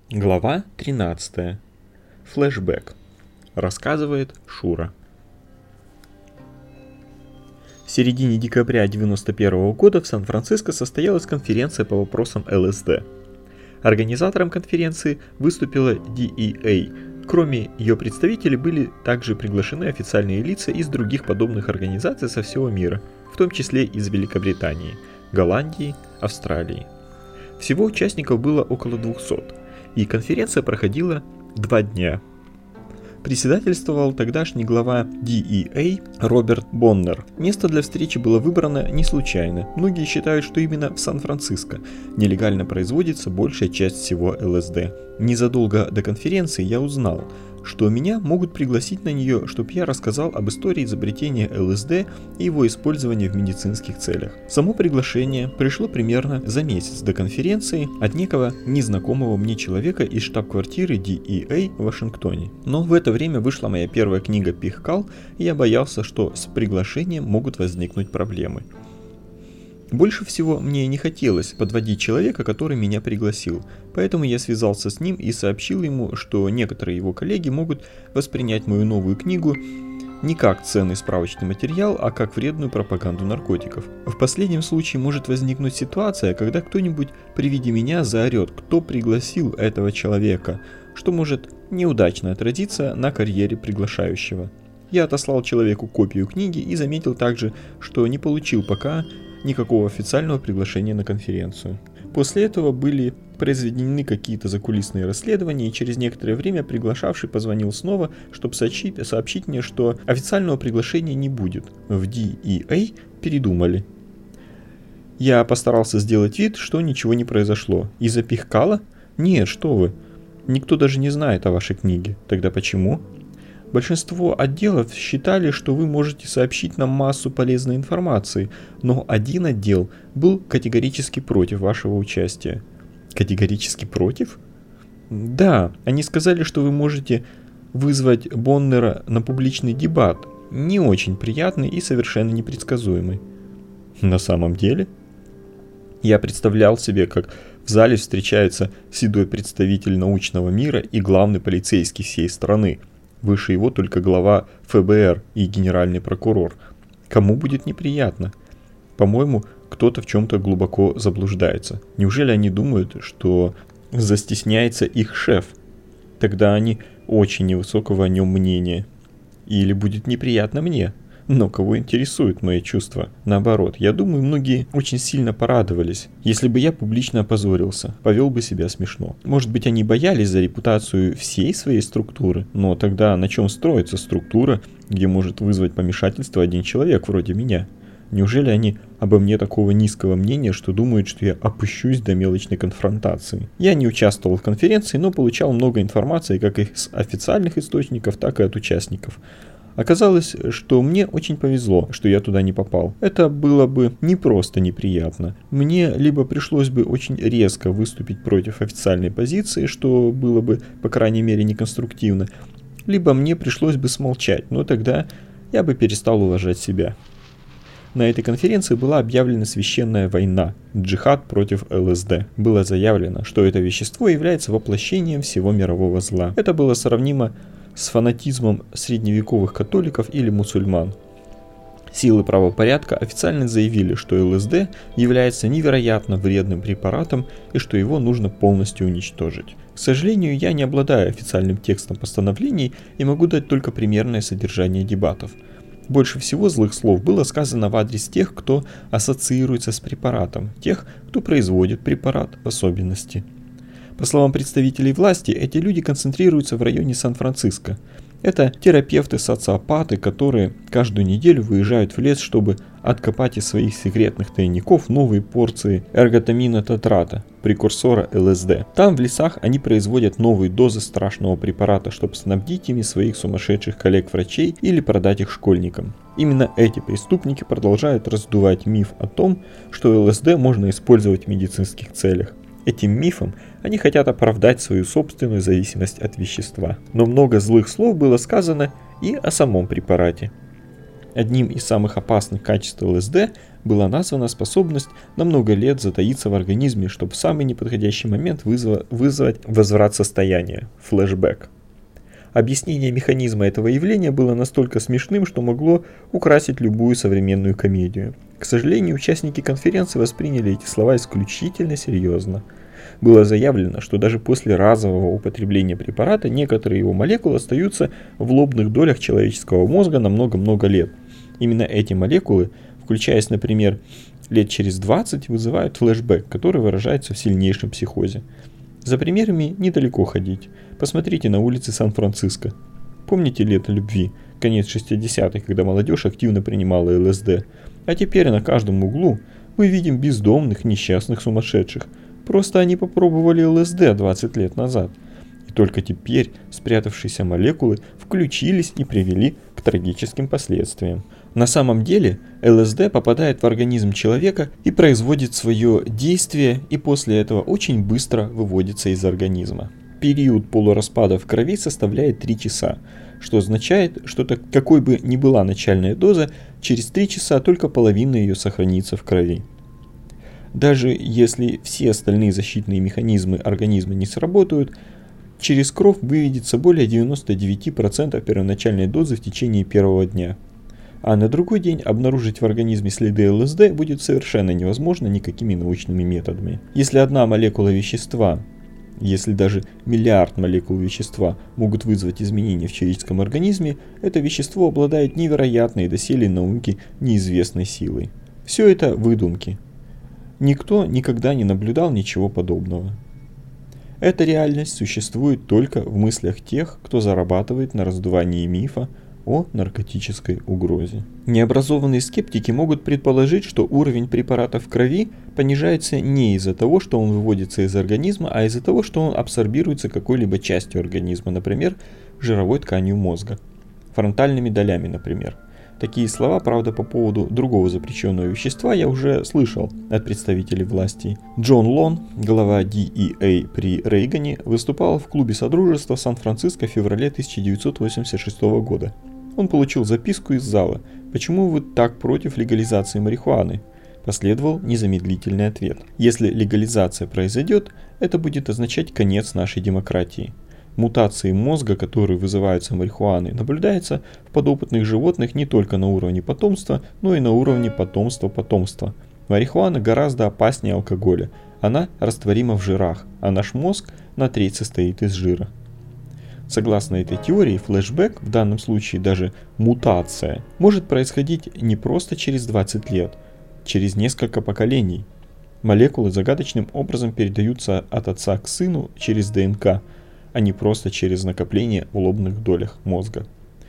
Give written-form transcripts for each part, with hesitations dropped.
Глава 13. Флэшбэк. Рассказывает Шура. В середине декабря 1991 года в Сан-Франциско состоялась конференция по вопросам ЛСД. Организатором конференции выступила DEA. Кроме ее представителей были также приглашены официальные лица из других подобных организаций со всего мира, в том числе из Великобритании, Голландии, Австралии. Всего участников было около 200. И конференция проходила 2 дня. Председательствовал тогдашний глава DEA Роберт Боннер. Место для встречи было выбрано не случайно. Многие считают, что именно в Сан-Франциско нелегально производится большая часть всего ЛСД. Незадолго до конференции я узнал, что меня могут пригласить на нее, чтобы я рассказал об истории изобретения ЛСД и его использования в медицинских целях. Само приглашение пришло примерно за месяц до конференции от некого незнакомого мне человека из штаб-квартиры DEA в Вашингтоне. Но в это время вышла моя первая книга «Пихкал», и я боялся, что с приглашением могут возникнуть проблемы. Больше всего мне не хотелось подводить человека, который меня пригласил, поэтому я связался с ним и сообщил ему, что некоторые его коллеги могут воспринять мою новую книгу не как ценный справочный материал, а как вредную пропаганду наркотиков. В последнем случае может возникнуть ситуация, когда кто-нибудь при виде меня заорет, кто пригласил этого человека, что может неудачно отразиться на карьере приглашающего. Я отослал человеку копию книги и заметил также, что не получил пока никакого официального приглашения на конференцию. После этого были произведены какие-то закулисные расследования, и через некоторое время приглашавший позвонил снова, чтобы сообщить мне, что официального приглашения не будет. В DEA передумали. Я постарался сделать вид, что ничего не произошло. Из-за Пихкала? Нет, что вы. Никто даже не знает о вашей книге. Тогда почему? Большинство отделов считали, что вы можете сообщить нам массу полезной информации, но один отдел был категорически против вашего участия. Категорически против? Да, они сказали, что вы можете вызвать Боннера на публичный дебат, не очень приятный и совершенно непредсказуемый. На самом деле? Я представлял себе, как в зале встречается седой представитель научного мира и главный полицейский всей страны. Выше его только глава ФБР и генеральный прокурор. Кому будет неприятно? По-моему, кто-то в чем-то глубоко заблуждается. Неужели они думают, что застесняется их шеф? Тогда они очень невысокого о нем мнения. Или будет неприятно мне? Но кого интересуют мои чувства? Наоборот, я думаю, многие очень сильно порадовались, если бы я публично опозорился, повел бы себя смешно. Может быть, они боялись за репутацию всей своей структуры, но тогда на чем строится структура, где может вызвать помешательство один человек вроде меня? Неужели они обо мне такого низкого мнения, что думают, что я опущусь до мелочной конфронтации? Я не участвовал в конференции, но получал много информации как из официальных источников, так и от участников. Оказалось, что мне очень повезло, что я туда не попал. Это было бы не просто неприятно. Мне либо пришлось бы очень резко выступить против официальной позиции, что было бы, по крайней мере, неконструктивно, либо мне пришлось бы смолчать, но тогда я бы перестал уважать себя. На этой конференции была объявлена священная война, джихад против ЛСД. Было заявлено, что это вещество является воплощением всего мирового зла. Это было сравнимо с фанатизмом средневековых католиков или мусульман. Силы правопорядка официально заявили, что ЛСД является невероятно вредным препаратом и что его нужно полностью уничтожить. К сожалению, я не обладаю официальным текстом постановлений и могу дать только примерное содержание дебатов. Больше всего злых слов было сказано в адрес тех, кто ассоциируется с препаратом, тех, кто производит препарат в особенности. По словам представителей власти, эти люди концентрируются в районе Сан-Франциско. Это терапевты-социопаты, которые каждую неделю выезжают в лес, чтобы откопать из своих секретных тайников новые порции эрготамина тетрата, прекурсора ЛСД. Там в лесах они производят новые дозы страшного препарата, чтобы снабдить ими своих сумасшедших коллег-врачей или продать их школьникам. Именно эти преступники продолжают раздувать миф о том, что ЛСД можно использовать в медицинских целях. Этим мифом они хотят оправдать свою собственную зависимость от вещества. Но много злых слов было сказано и о самом препарате. Одним из самых опасных качеств ЛСД была названа способность на много лет затаиться в организме, чтобы в самый неподходящий момент вызвать возврат состояния – флешбэк. Объяснение механизма этого явления было настолько смешным, что могло украсить любую современную комедию. К сожалению, участники конференции восприняли эти слова исключительно серьезно. Было заявлено, что даже после разового употребления препарата некоторые его молекулы остаются в лобных долях человеческого мозга на много-много лет. Именно эти молекулы, включаясь, например, лет через 20, вызывают флешбэк, который выражается в сильнейшем психозе. За примерами недалеко ходить. Посмотрите на улицы Сан-Франциско. Помните лето любви, конец 60-х, когда молодежь активно принимала ЛСД? А теперь на каждом углу мы видим бездомных, несчастных сумасшедших. Просто они попробовали ЛСД 20 лет назад. И только теперь спрятавшиеся молекулы включились и привели к трагическим последствиям. На самом деле ЛСД попадает в организм человека и производит свое действие, и после этого очень быстро выводится из организма. Период полураспада в крови составляет 3 часа, что означает, что какой бы ни была начальная доза, через 3 часа только половина ее сохранится в крови. Даже если все остальные защитные механизмы организма не сработают, через кровь выведется более 99% первоначальной дозы в течение первого дня. А на другой день обнаружить в организме следы ЛСД будет совершенно невозможно никакими научными методами. Если одна молекула вещества, если даже миллиард молекул вещества могут вызвать изменения в человеческом организме, это вещество обладает невероятной доселе науке неизвестной силой. Все это выдумки. Никто никогда не наблюдал ничего подобного. Эта реальность существует только в мыслях тех, кто зарабатывает на раздувании мифа о наркотической угрозе. Необразованные скептики могут предположить, что уровень препарата в крови понижается не из-за того, что он выводится из организма, а из-за того, что он абсорбируется какой-либо частью организма, например, жировой тканью мозга, фронтальными долями, например. Такие слова, правда, по поводу другого запрещенного вещества я уже слышал от представителей власти. Джон Лон, глава DEA при Рейгане, выступал в клубе Содружества Сан-Франциско в феврале 1986 года. Он получил записку из зала: «Почему вы так против легализации марихуаны?» Последовал незамедлительный ответ: «Если легализация произойдет, это будет означать конец нашей демократии. Мутации мозга, которые вызываются марихуаной, наблюдаются в подопытных животных не только на уровне потомства, но и на уровне потомства. Марихуана гораздо опаснее алкоголя. Она растворима в жирах, а наш мозг на треть состоит из жира». Согласно этой теории, флешбэк, в данном случае даже мутация, может происходить не просто через 20 лет, через несколько поколений. Молекулы загадочным образом передаются от отца к сыну через ДНК, а не просто через накопление в лобных долях мозга.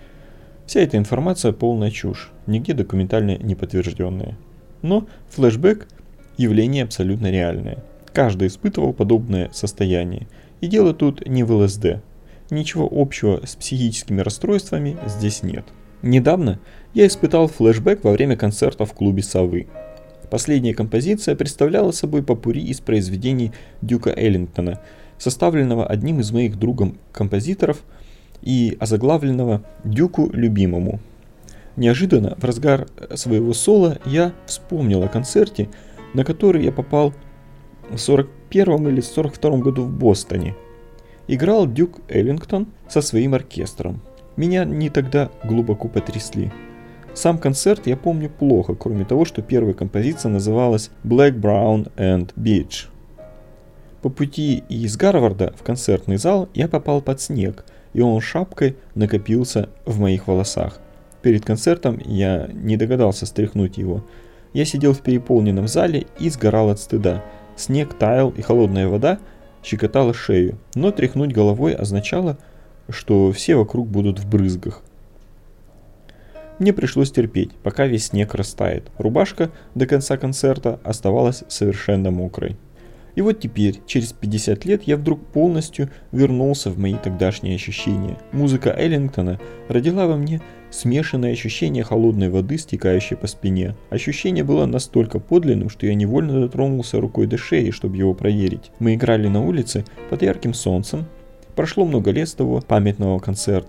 Вся эта информация полная чушь, нигде документально не подтвержденная. Но флешбэк – явление абсолютно реальное. Каждый испытывал подобное состояние. И дело тут не в ЛСД. Ничего общего с психическими расстройствами здесь нет. Недавно я испытал флешбэк во время концерта в клубе «Совы». Последняя композиция представляла собой попурри из произведений Дюка Эллингтона, составленного одним из моих другом-композиторов и озаглавленного «Дюку любимому». Неожиданно, в разгар своего соло, я вспомнил о концерте, на который я попал в 41 или 42 году в Бостоне. Играл Дюк Эллингтон со своим оркестром. Меня не тогда глубоко потрясли. Сам концерт я помню плохо, кроме того, что первая композиция называлась «Black, Brown and Beach». По пути из Гарварда в концертный зал я попал под снег, и он шапкой накопился в моих волосах. Перед концертом я не догадался стряхнуть его. Я сидел в переполненном зале и сгорал от стыда. Снег таял, и холодная вода щекотала шею, но тряхнуть головой означало, что все вокруг будут в брызгах. Мне пришлось терпеть, пока весь снег растает. Рубашка до конца концерта оставалась совершенно мокрой. И вот теперь, через 50 лет, я вдруг полностью вернулся в мои тогдашние ощущения. Музыка Эллингтона родила во мне смешанное ощущение холодной воды, стекающей по спине. Ощущение было настолько подлинным, что я невольно дотронулся рукой до шеи, чтобы его проверить. Мы играли на улице под ярким солнцем. Прошло много лет с того памятного концерта.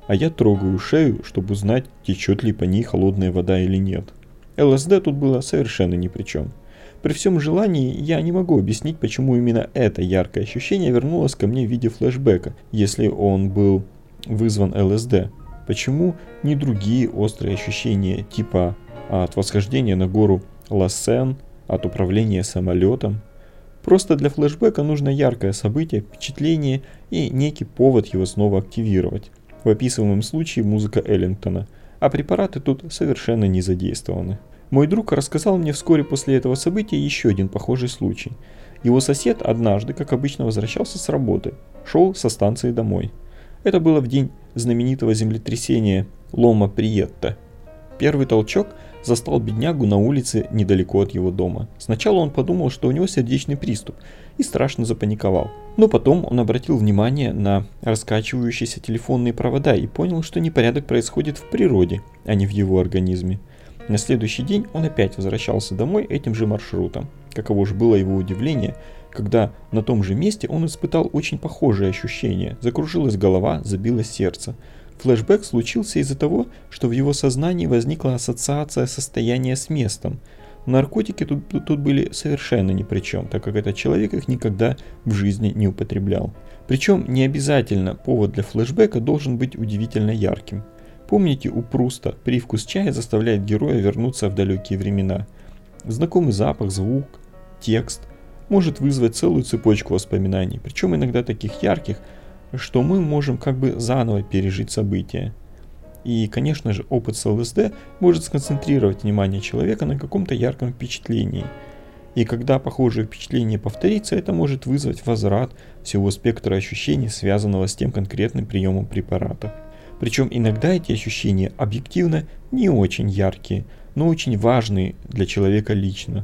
а я трогаю шею, чтобы узнать, течет ли по ней холодная вода или нет. ЛСД тут было совершенно ни при чем. При всем желании я не могу объяснить, почему именно это яркое ощущение вернулось ко мне в виде флешбека, если он был вызван ЛСД. Почему не другие острые ощущения, типа от восхождения на гору Лассен, от управления самолетом? Просто для флешбека нужно яркое событие, впечатление и некий повод его снова активировать. В описываемом случае музыка Эллингтона, а препараты тут совершенно не задействованы. Мой друг рассказал мне вскоре после этого события еще один похожий случай. Его сосед однажды, как обычно, возвращался с работы, шел со станции домой. Это было в день знаменитого землетрясения Лома Приетта. Первый толчок застал беднягу на улице недалеко от его дома. Сначала он подумал, что у него сердечный приступ, и страшно запаниковал. Но потом он обратил внимание на раскачивающиеся телефонные провода и понял, что непорядок происходит в природе, а не в его организме. На следующий день он опять возвращался домой этим же маршрутом. Каково же было его удивление, когда на том же месте он испытал очень похожие ощущения. Закружилась голова, забилось сердце. Флэшбэк случился из-за того, что в его сознании возникла ассоциация состояния с местом. Наркотики тут были совершенно ни при чем, так как этот человек их никогда в жизни не употреблял. Причем не обязательно повод для флэшбэка должен быть удивительно ярким. Помните, у Пруста привкус чая заставляет героя вернуться в далекие времена. Знакомый запах, звук, текст может вызвать целую цепочку воспоминаний, причем иногда таких ярких, что мы можем как бы заново пережить события. И, конечно же, опыт с ЛСД может сконцентрировать внимание человека на каком-то ярком впечатлении. И когда похожее впечатление повторится, это может вызвать возврат всего спектра ощущений, связанного с тем конкретным приемом препарата. Причем иногда эти ощущения объективно не очень яркие, но очень важные для человека лично.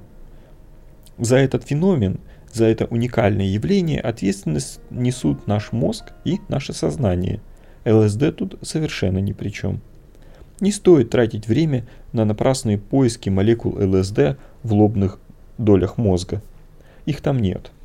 За этот феномен, за это уникальное явление ответственность несут наш мозг и наше сознание. ЛСД тут совершенно ни при чем. Не стоит тратить время на напрасные поиски молекул ЛСД в лобных долях мозга. Их там нет.